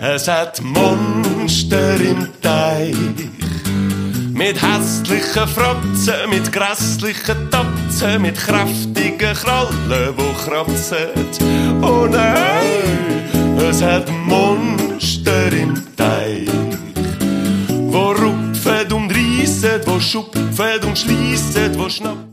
Es hat Monster im Teich. Mit hässlichen Fratzen, mit grässlichen Tatzen, mit kräftigen Krallen, wo kratzen. Oh nein, es hat Monster im Teich. Wo rupfen und reissen, wo schupfen und schliessen, wo schnappen.